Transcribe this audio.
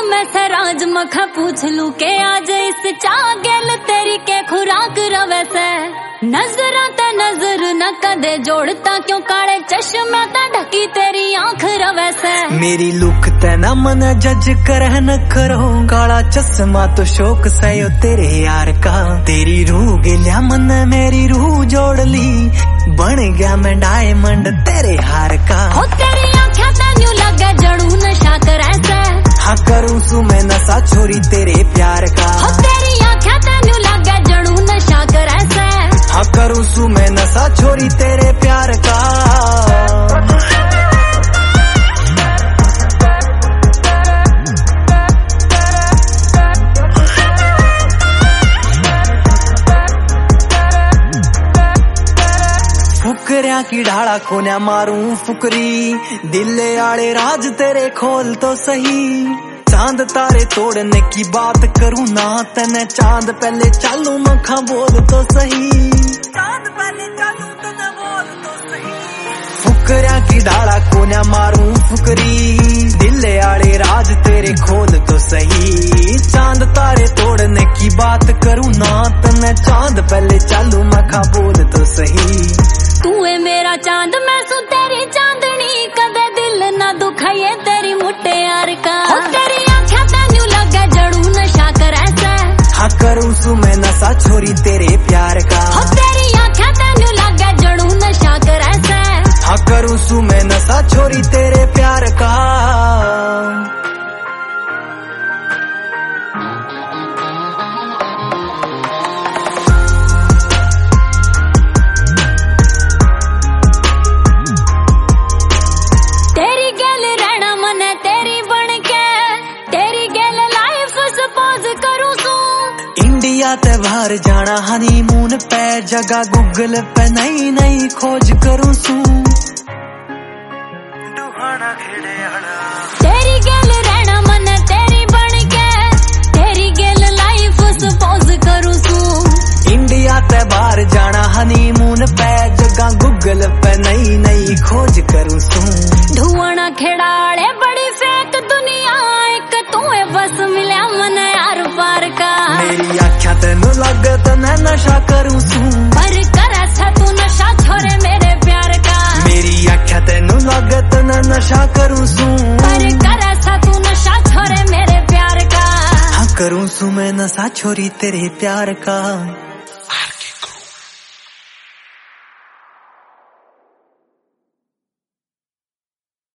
मैं सराज मखा पूछ लू के आज इस चागल तेरी के खुराक रवे से नजरा ते नजर न कदे जोड़ता क्यों काले चश्मे ते ढकी तेरी आंख रवे से मेरी लुक ते ना मन जज कर न करो काला चश्मा तो शौक सयो तेरे यार का तेरी रूह गिल्या मन मेरी रूह जोड़ ली बन गया मैं डायमंड तेरे हार का हो तेरी आंखें तेन्यू लगे जड़ू नशा करे से हाँ करूँ सू मैं नशा छोरी तेरे प्यार का हो तेरी आंखें तेन्यू लगे जड़ू नशा करे से हाँ करूँ सू मैं नशा छोरी तेरे प्यार का फुकरिया की ढाला कोन्या मारूं फुकरी दिले आड़े राज तेरे खोल तो सही चांद तारे तोड़ने की बात करूं ना तने चांद पहले चालू मखा बोल तो सही चांद पहले चालू तने बोल तो सही फुकरिया की ढाला कोन्या मारूं फुकरी दिले आड़े राज तेरे खोल तो सही चांद तारे तोड़ने की बात करूं ना तने चांद पहले चालू मखा बोल तो सही तू है मेरा चांद मैं सू तेरी चांदनी कदे दिल ना दुखाए तेरी मुट्टे यार का हो तेरी आंखें तेन्यू लगे जड़ू नशा करे से हाँ करूँ सू मैं नशा छोरी तेरे प्यार का हो तेरी आंखें तेन्यू लगे जड़ू नशा करे से हाँ करूँ सू मैं नशा छोरी तेरे प्यार का इंडिया ते बाहर जाना हनीमून पे जगह गूगल पे नई नई खोज करूँ सू तेरी गेल रहना मन तेरी बन के तेरी गेल लाइफ सपोज करूँ सू इंडिया ते बाहर जाना हनीमून पे जगह गूगल पे नई नई खोज करूँ सू ढूंढना खिड़ाड़े बड़ी फेक दुनिया एक तू है बस मिला मन यार पार का मेरी आख्या तेनू लगत न नशा करूँ सू पर करा सा तू नशा छोरे मेरे प्यार का मेरी आख्या तेनू लगत न नशा करूँ सू पर करा सा तू नशा छोरे मेरे प्यार का हाँ करूँ सू मैं नशा छोरी तेरे प्यार का।